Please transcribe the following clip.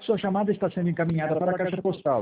Sua chamada está sendo encaminhada para a caixa postal